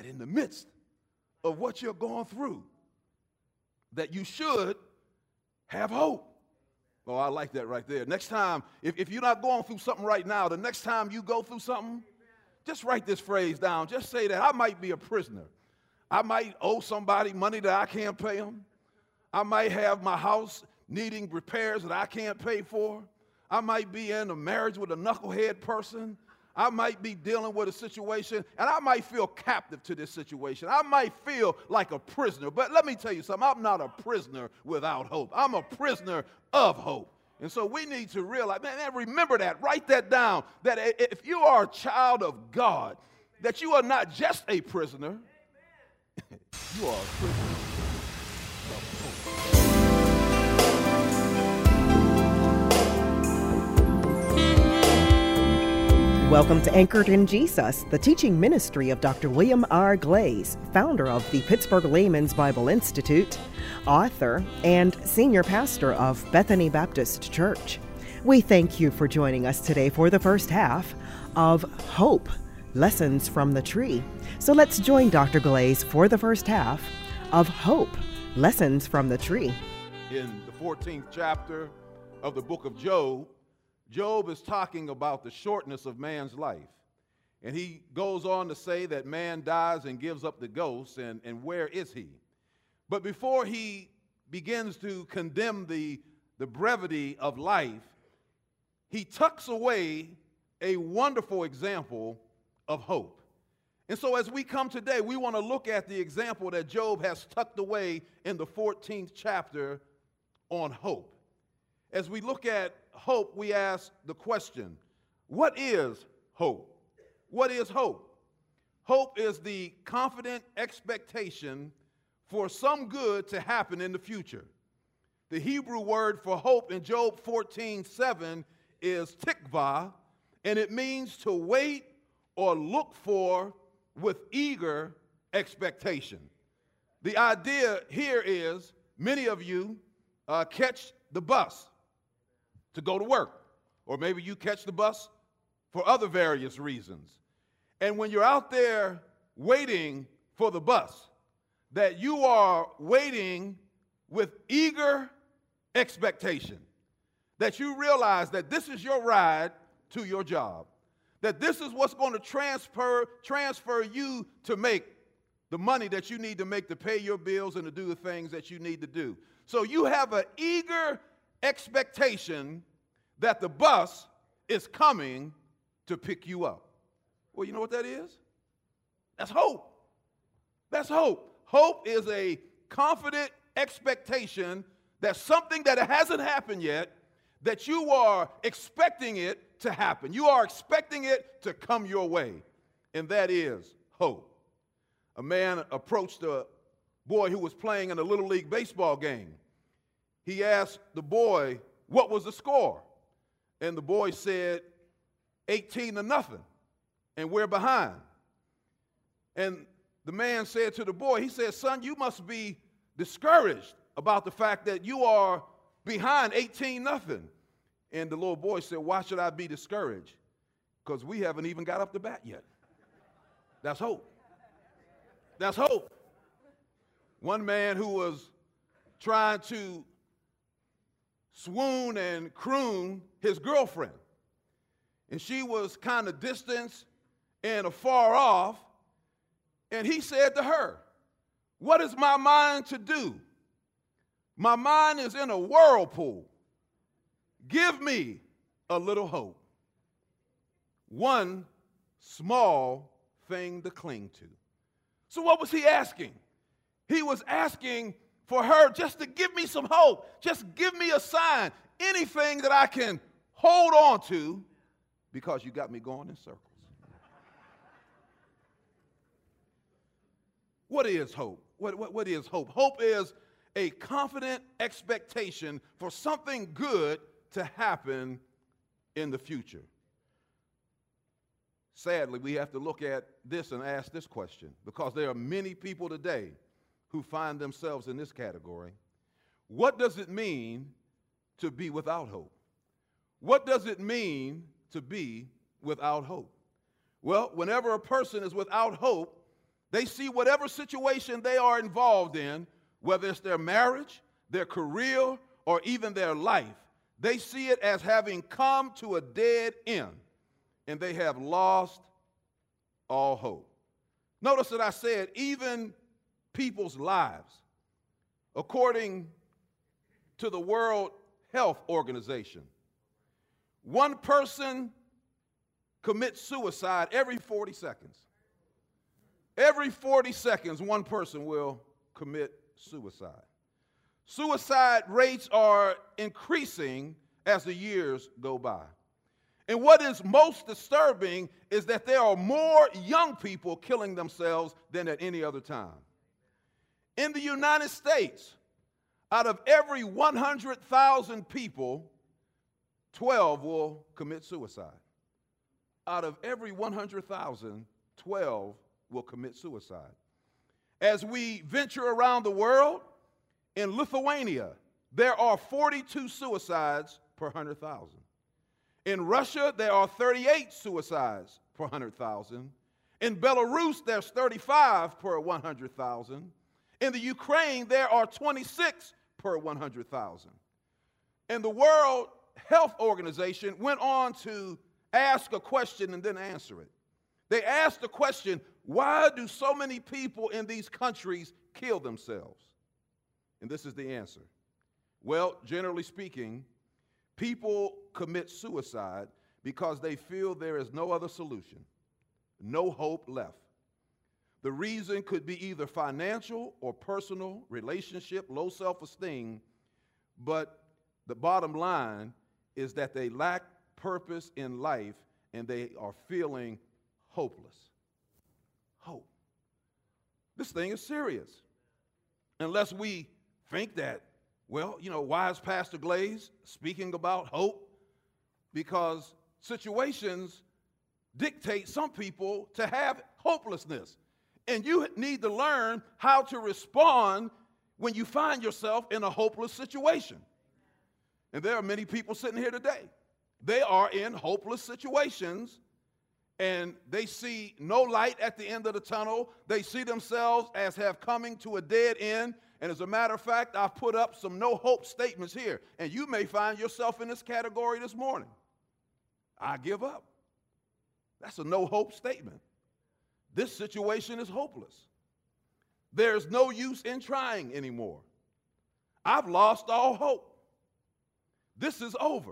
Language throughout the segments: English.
that in the midst of what you're going through, that you should have hope. Oh, I like that right there. Next time, if you're not going through something right now, the next time you go through something, just write this phrase down. Just say that I might be a prisoner. I might owe somebody money that I can't pay them. I might have my house needing repairs that I can't pay for. I might be in a marriage with a knucklehead person. I might be dealing with a situation, and I might feel captive to this situation. I might feel like a prisoner. But let me tell you something. I'm not a prisoner without hope. I'm a prisoner of hope. And so we need to realize, man, remember that. Write that down, that if you are a child of God, that you are not just a prisoner. You are a prisoner of hope. Welcome to Anchored in Jesus, the teaching ministry of Dr. William R. Glaze, founder of the Pittsburgh Layman's Bible Institute, author, and senior pastor of Bethany Baptist Church. We thank you for joining us today for the first half of Hope, Lessons from the Tree. So let's join Dr. Glaze for the first half of Hope, Lessons from the Tree. In the 14th chapter of the book of Job, Job is talking about the shortness of man's life. And he goes on to say that man dies and gives up the ghost, and where is he? But before he begins to condemn the brevity of life, he tucks away a wonderful example of hope. And so as we come today, we want to look at the example that Job has tucked away in the 14th chapter on hope. As we look at hope, we ask the question, what is hope? What is hope? Hope is the confident expectation for some good to happen in the future. The Hebrew word for hope in Job 14:7 is tikvah, and it means to wait or look for with eager expectation. The idea here is many of you catch the bus to go to work, or maybe you catch the bus for other various reasons. And when you're out there waiting for the bus, that you are waiting with eager expectation, that you realize that this is your ride to your job, that this is what's going to transfer you to make the money that you need to make to pay your bills and to do the things that you need to do. So you have an eager expectation that the bus is coming to pick you up. Well, you know what that is? That's hope. That's hope. Hope is a confident expectation that something that hasn't happened yet, that you are expecting it to happen. You are expecting it to come your way, and that is hope. A man approached a boy who was playing in a Little League baseball game. He asked the boy, what was the score? And the boy said, 18-0, and we're behind. And the man said to the boy, he said, son, you must be discouraged about the fact that you are behind 18-0. And the little boy said, why should I be discouraged? Because we haven't even got up to bat yet. That's hope. That's hope. One man who was trying to swoon and croon his girlfriend, and she was kind of distant and afar off, and he said to her, what is my mind to do? My mind is in a whirlpool. Give me a little hope. One small thing to cling to. So what was he asking? He was asking for her just to give me some hope. Just give me a sign. Anything that I can hold on to, because you got me going in circles. What is hope? What is hope? Hope is a confident expectation for something good to happen in the future. Sadly, we have to look at this and ask this question, because there are many people today who find themselves in this category. What does it mean to be without hope? What does it mean to be without hope? Well, whenever a person is without hope, They see whatever situation they are involved in, whether it's their marriage, their career, or even their life, they see it as having come to a dead end, and they have lost all hope. Notice that I said even people's lives. According to the World Health Organization, one person commits suicide every 40 seconds. Every 40 seconds, one person will commit suicide. Suicide rates are increasing as the years go by. And what is most disturbing is that there are more young people killing themselves than at any other time. In the United States, out of every 100,000 people, 12 will commit suicide. Out of every 100,000, 12 will commit suicide. As we venture around the world, in Lithuania, there are 42 suicides per 100,000. In Russia, there are 38 suicides per 100,000. In Belarus, there's 35 per 100,000. In the Ukraine, there are 26 per 100,000. And the World Health Organization went on to ask a question and then answer it. They asked the question, why do so many people in these countries kill themselves? And this is the answer. Well, generally speaking, people commit suicide because they feel there is no other solution, no hope left. The reason could be either financial or personal, relationship, low self-esteem, but the bottom line is that they lack purpose in life and they are feeling hopeless. Hope. This thing is serious. Unless we think that, well, why is Pastor Glaze speaking about hope? Because situations dictate some people to have hopelessness. And you need to learn how to respond when you find yourself in a hopeless situation. And there are many people sitting here today. They are in hopeless situations, and they see no light at the end of the tunnel. They see themselves as have coming to a dead end. And as a matter of fact, I've put up some no hope statements here. And you may find yourself in this category this morning. I give up. That's a no hope statement. This situation is hopeless. There's no use in trying anymore. I've lost all hope. This is over.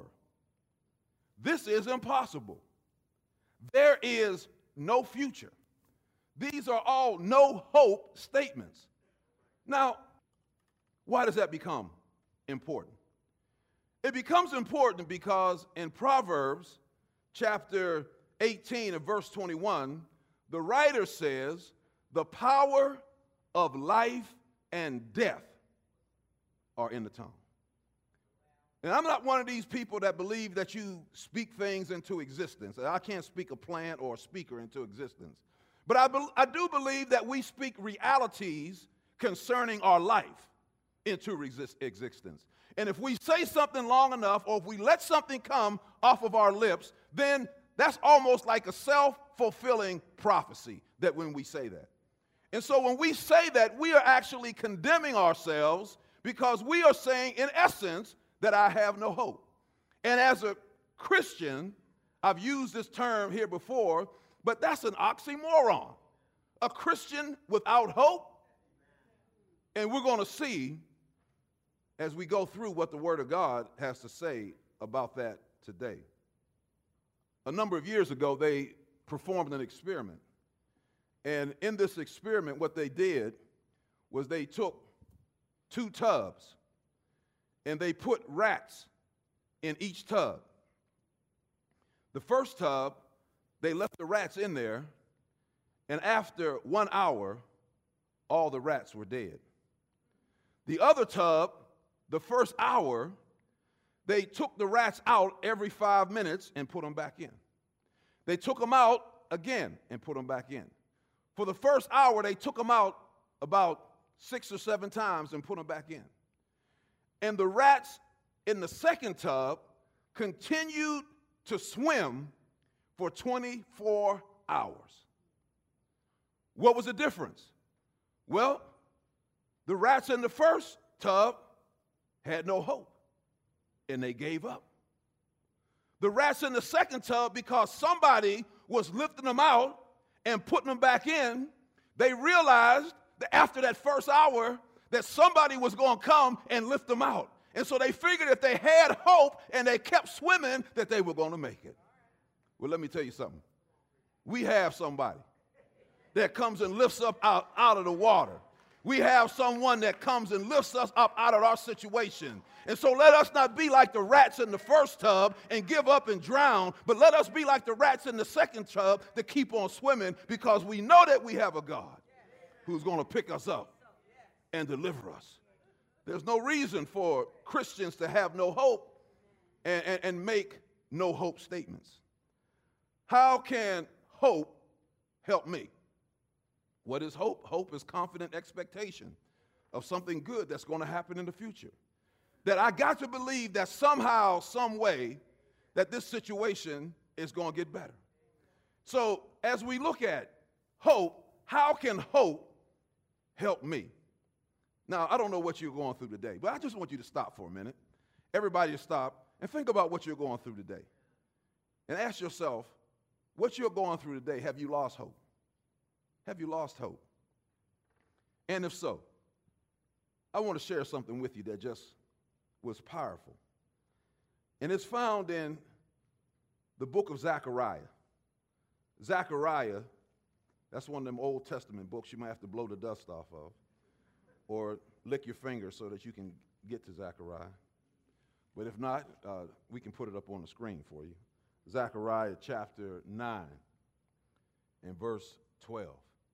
This is impossible. There is no future. These are all no hope statements. Now, why does that become important? It becomes important because in Proverbs chapter 18 and verse 21, the writer says, the power of life and death are in the tongue. And I'm not one of these people that believe that you speak things into existence. I can't speak a plant or a speaker into existence. But I do believe that we speak realities concerning our life into existence. And if we say something long enough, or if we let something come off of our lips, then that's almost like a self-fulfilling prophecy that when we say that. And so when we say that, we are actually condemning ourselves because we are saying, in essence, that I have no hope. And as a Christian, I've used this term here before, but that's an oxymoron. A Christian without hope? And we're going to see as we go through what the Word of God has to say about that today. A number of years ago, they performed an experiment. And in this experiment, what they did was they took 2 tubs and they put rats in each tub. The first tub, they left the rats in there, and after 1 hour, all the rats were dead. The other tub, the first hour, they took the rats out every 5 minutes and put them back in. They took them out again and put them back in. For the first hour, they took them out about 6 or 7 times and put them back in. And the rats in the second tub continued to swim for 24 hours. What was the difference? Well, the rats in the first tub had no hope, and they gave up. The rats in the second tub, because somebody was lifting them out and putting them back in, they realized that after that first hour that somebody was going to come and lift them out. And so they figured if they had hope and they kept swimming, that they were going to make it. Well, let me tell you something. We have somebody that comes and lifts up out of the water. We have someone that comes and lifts us up out of our situation. And so let us not be like the rats in the first tub and give up and drown, but let us be like the rats in the second tub that keep on swimming, because we know that we have a God who's going to pick us up and deliver us. There's no reason for Christians to have no hope and make no hope statements. How can hope help me? What is hope? Hope is confident expectation of something good that's going to happen in the future. That I got to believe that somehow, some way, that this situation is going to get better. So as we look at hope, how can hope help me? Now, I don't know what you're going through today, but I just want you to stop for a minute. Everybody stop and think about what you're going through today. And ask yourself, what you're going through today, have you lost hope? Have you lost hope? And if so, I want to share something with you that just was powerful. And it's found in the book of Zechariah. Zechariah, that's one of them Old Testament books you might have to blow the dust off of, or lick your fingers so that you can get to Zechariah. But if not, we can put it up on the screen for you. Zechariah chapter 9 and verse 12.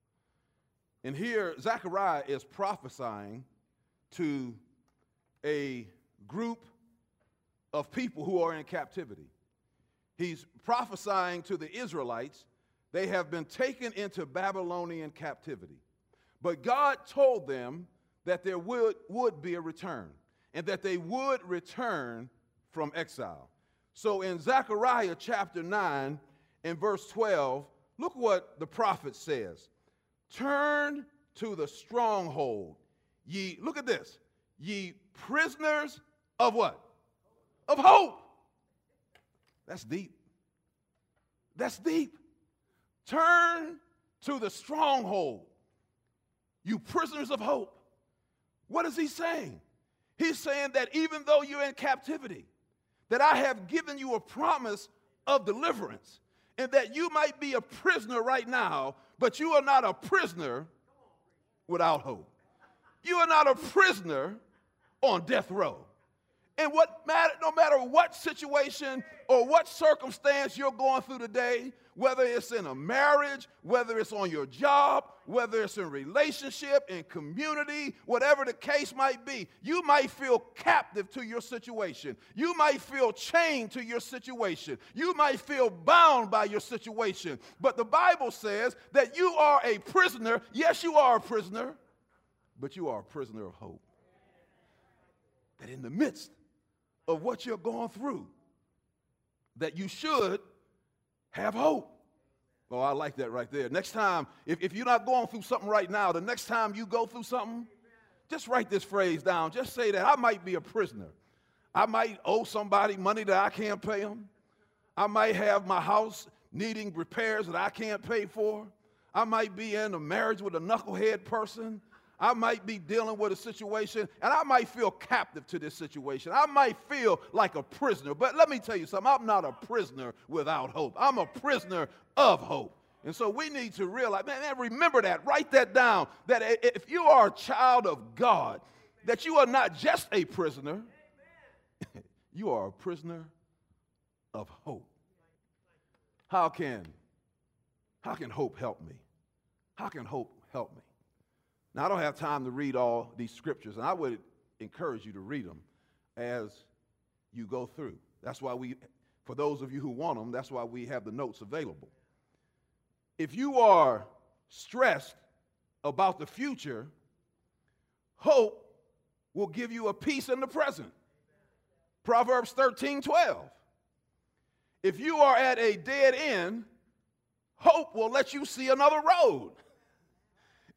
And here, Zechariah is prophesying to a group of people who are in captivity. He's prophesying to the Israelites. They have been taken into Babylonian captivity. But God told them that there would be a return, and that they would return from exile. So in Zechariah chapter 9 and verse 12, look what the prophet says. Turn to the stronghold, ye, look at this, ye prisoners of what? Of hope. That's deep. That's deep. Turn to the stronghold, you prisoners of hope. What is he saying? He's saying that even though you're in captivity, that I have given you a promise of deliverance, and that you might be a prisoner right now, but you are not a prisoner without hope. You are not a prisoner on death row. And no matter what situation or what circumstance you're going through today, whether it's in a marriage, whether it's on your job, whether it's in relationship, in community, whatever the case might be, you might feel captive to your situation. You might feel chained to your situation. You might feel bound by your situation. But the Bible says that you are a prisoner. Yes, you are a prisoner, but you are a prisoner of hope. That in the midst of what you're going through, that you should have hope. Oh, I like that right there. Next time, if you're not going through something right now, the next time you go through something, just write this phrase down. Just say that I might be a prisoner. I might owe somebody money that I can't pay them. I might have my house needing repairs that I can't pay for. I might be in a marriage with a knucklehead person. I might be dealing with a situation, and I might feel captive to this situation. I might feel like a prisoner. But let me tell you something. I'm not a prisoner without hope. I'm a prisoner of hope. And so we need to realize, man, remember that. Write that down, that if you are a child of God, that you are not just a prisoner. You are a prisoner of hope. How can hope help me? How can hope help me? Now, I don't have time to read all these scriptures, and I would encourage you to read them as you go through. That's why for those of you who want them, that's why we have the notes available. If you are stressed about the future, hope will give you a peace in the present. Proverbs 13:12. If you are at a dead end, hope will let you see another road.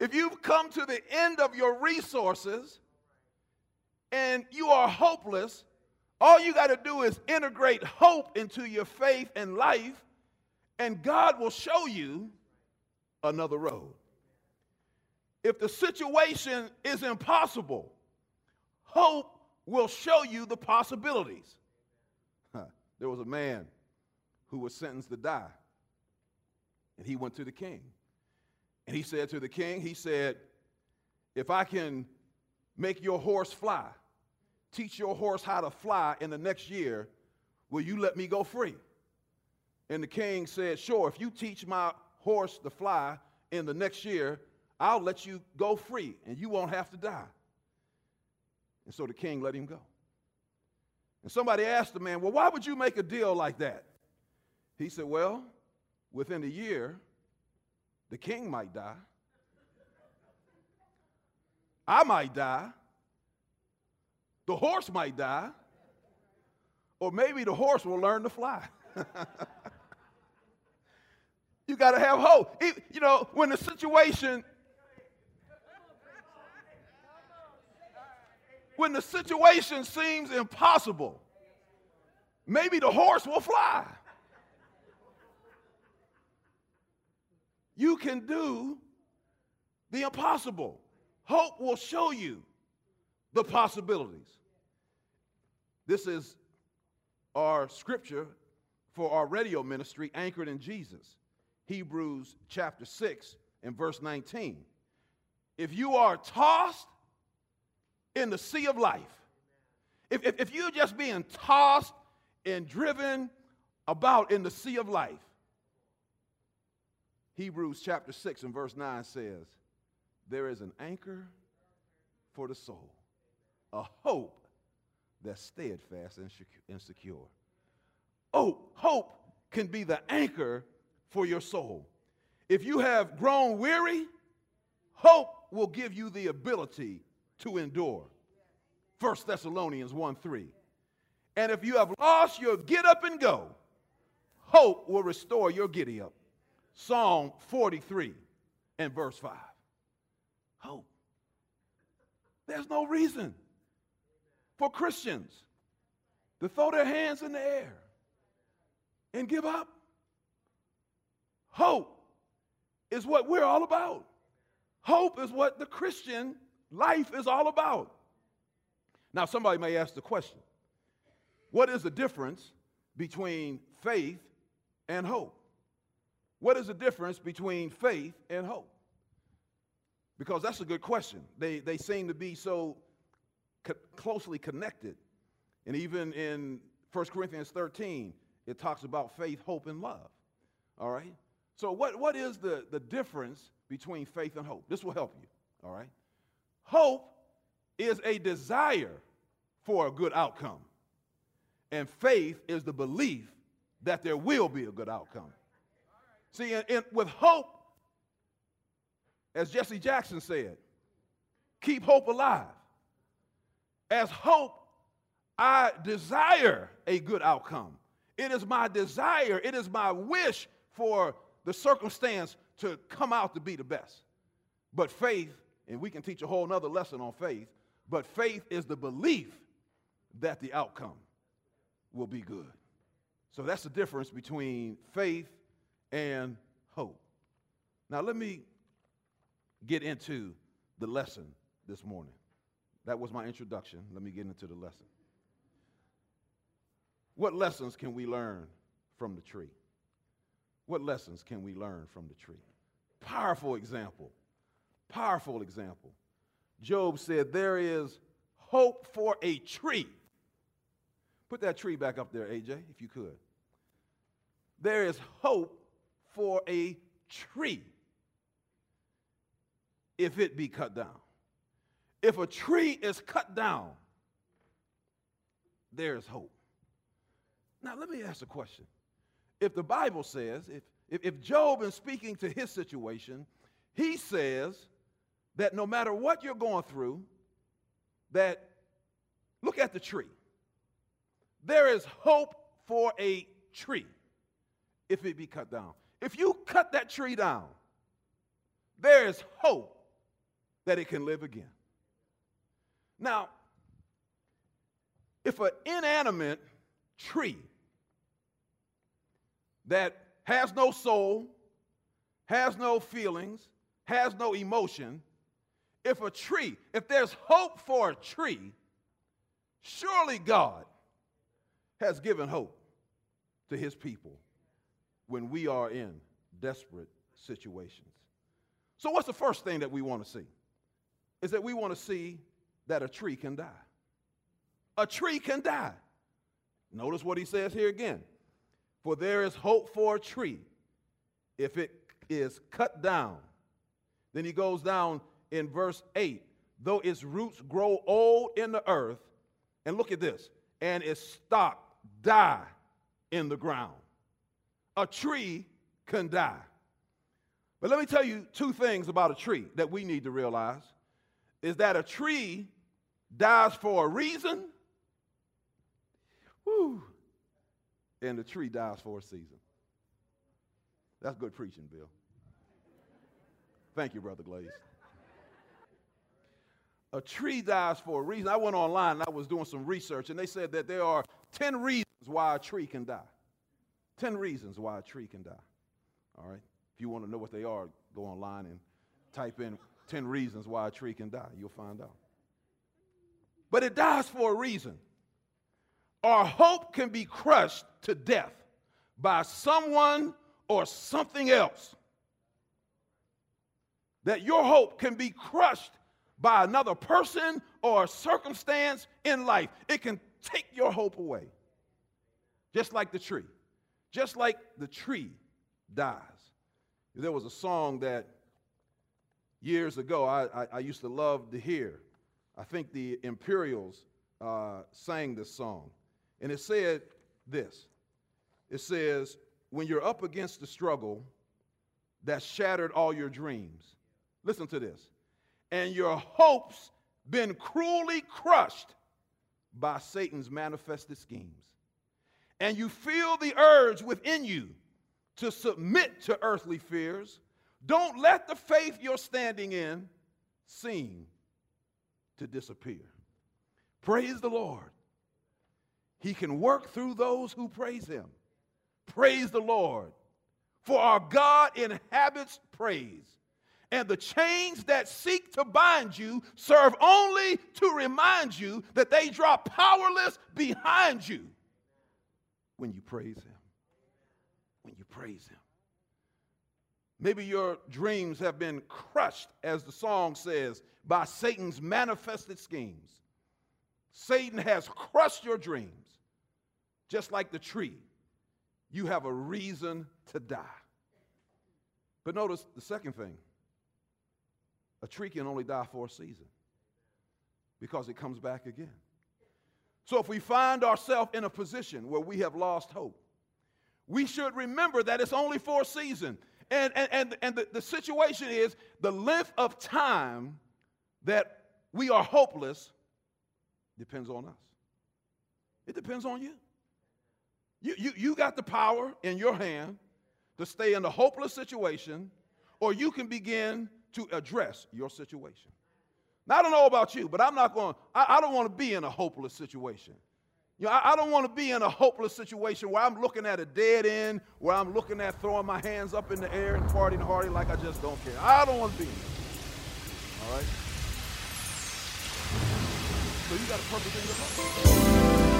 If you've come to the end of your resources and you are hopeless, all you got to do is integrate hope into your faith and life, and God will show you another road. If the situation is impossible, hope will show you the possibilities. There was a man who was sentenced to die, and he went to the king. And he said to the king, he said, if I can make your horse fly, teach your horse how to fly in the next year, will you let me go free? And the king said, sure, if you teach my horse to fly in the next year, I'll let you go free, and you won't have to die. And so the king let him go. And somebody asked the man, well, why would you make a deal like that? He said, well, within a year, the king might die. I might die. The horse might die. Or maybe the horse will learn to fly. You got to have hope. You know, when the situation seems impossible, maybe the horse will fly. You can do the impossible. Hope will show you the possibilities. This is our scripture for our radio ministry, Anchored in Jesus. Hebrews chapter 6 and verse 19. If you are tossed in the sea of life, if you're just being tossed and driven about in the sea of life, Hebrews chapter 6 and verse 9 says, there is an anchor for the soul, a hope that's steadfast and secure. Oh, hope can be the anchor for your soul. If you have grown weary, hope will give you the ability to endure. 1 Thessalonians 1:3. And if you have lost your get up and go, hope will restore your giddy up. Psalm 43 and verse 5. Hope. There's no reason for Christians to throw their hands in the air and give up. Hope is what we're all about. Hope is what the Christian life is all about. Now, somebody may ask the question, what is the difference between faith and hope? What is the difference between faith and hope? Because that's a good question. They seem to be so closely connected. And even in 1 Corinthians 13, it talks about faith, hope, and love. All right? So what is the difference between faith and hope? This will help you. All right? Hope is a desire for a good outcome. And faith is the belief that there will be a good outcome. See, with hope, as Jesse Jackson said, keep hope alive. As hope, I desire a good outcome. It is my desire, it is my wish for the circumstance to come out to be the best. But faith, and we can teach a whole nother lesson on faith, but faith is the belief that the outcome will be good. So that's the difference between faith and hope. Now let me get into the lesson this morning. That was my introduction. Let me get into the lesson. What lessons can we learn from the tree? What lessons can we learn from the tree? Powerful example. Powerful example. Job said, there is hope for a tree. Put that tree back up there, AJ, if you could. There is hope for a tree if it be cut down. If a tree is cut down, there is hope. Now, let me ask a question. If the Bible says, if Job is speaking to his situation, he says that no matter what you're going through, that look at the tree. There is hope for a tree if it be cut down. If you cut that tree down, there is hope that it can live again. Now, if an inanimate tree that has no soul, has no feelings, has no emotion, if there's hope for a tree, surely God has given hope to his people when we are in desperate situations. So what's the first thing that we want to see? Is that we want to see that a tree can die. A tree can die. Notice what he says here again. For there is hope for a tree if it is cut down. Then he goes down in verse 8. Though its roots grow old in the earth, and look at this, and its stock die in the ground. A tree can die. But let me tell you two things about a tree that we need to realize. Is that a tree dies for a reason, and the tree dies for a season. That's good preaching, Bill. Thank you, Brother Glaze. A tree dies for a reason. I went online and I was doing some research, and they said that there are 10 reasons why a tree can die. 10 reasons why a tree can die. All right? If you want to know what they are, go online and type in 10 reasons why a tree can die. You'll find out. But it dies for a reason. Our hope can be crushed to death by someone or something else. That your hope can be crushed by another person or a circumstance in life. It can take your hope away. Just like the tree. Just like the tree dies. There was a song that years ago I used to love to hear. I think the Imperials sang this song. And it said this. It says, when you're up against the struggle that shattered all your dreams. Listen to this. And your hopes been cruelly crushed by Satan's manifested schemes. And you feel the urge within you to submit to earthly fears. Don't let the faith you're standing in seem to disappear. Praise the Lord. He can work through those who praise him. Praise the Lord. For our God inhabits praise. And the chains that seek to bind you serve only to remind you that they drop powerless behind you when you praise him. When you praise him. Maybe your dreams have been crushed, as the song says, by Satan's manifested schemes. Satan has crushed your dreams. Just like the tree, you have a reason to die. But notice the second thing. A tree can only die for a season because it comes back again. So if we find ourselves in a position where we have lost hope, we should remember that it's only for a season. And the situation is the length of time that we are hopeless depends on us. It depends on you. You got the power in your hand to stay in a hopeless situation, or you can begin to address your situation. Now, I don't know about you, but I don't want to be in a hopeless situation. You know, I don't want to be in a hopeless situation where I'm looking at a dead end, where I'm looking at throwing my hands up in the air and partying hardy like I just don't care. I don't want to be in it. All right? So you got a purpose in your life.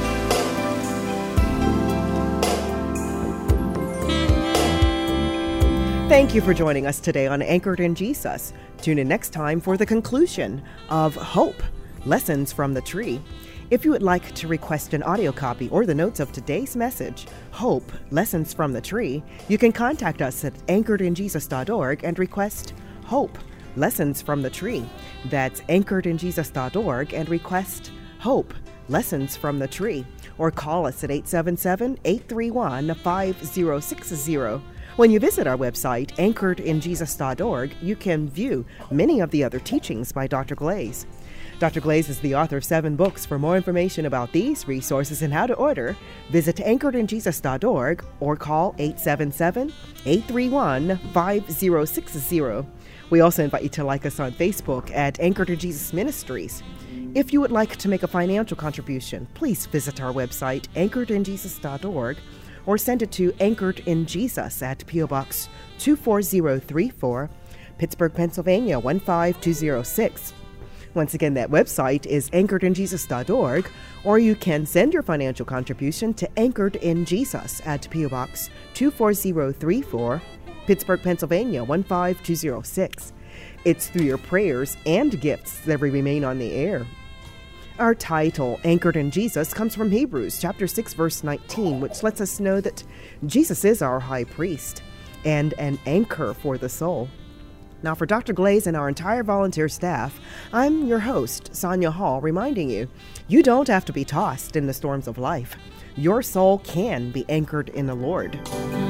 Thank you for joining us today on Anchored in Jesus. Tune in next time for the conclusion of Hope, Lessons from the Tree. If you would like to request an audio copy or the notes of today's message, Hope, Lessons from the Tree, you can contact us at anchoredinjesus.org and request Hope, Lessons from the Tree. That's anchoredinjesus.org and request Hope, Lessons from the Tree. Or call us at 877-831-5060. When you visit our website, anchoredinjesus.org, you can view many of the other teachings by Dr. Glaze. Dr. Glaze is the author of 7 books. For more information about these resources and how to order, visit anchoredinjesus.org or call 877-831-5060. We also invite you to like us on Facebook at Anchored in Jesus Ministries. If you would like to make a financial contribution, please visit our website, anchoredinjesus.org, or send it to Anchored in Jesus at P.O. Box 24034, Pittsburgh, Pennsylvania 15206. Once again, that website is anchoredinjesus.org, or you can send your financial contribution to Anchored in Jesus at P.O. Box 24034, Pittsburgh, Pennsylvania 15206. It's through your prayers and gifts that we remain on the air. Our title, Anchored in Jesus, comes from Hebrews chapter 6, verse 19, which lets us know that Jesus is our high priest and an anchor for the soul. Now, for Dr. Glaze and our entire volunteer staff, I'm your host, Sonia Hall, reminding you, you don't have to be tossed in the storms of life. Your soul can be anchored in the Lord.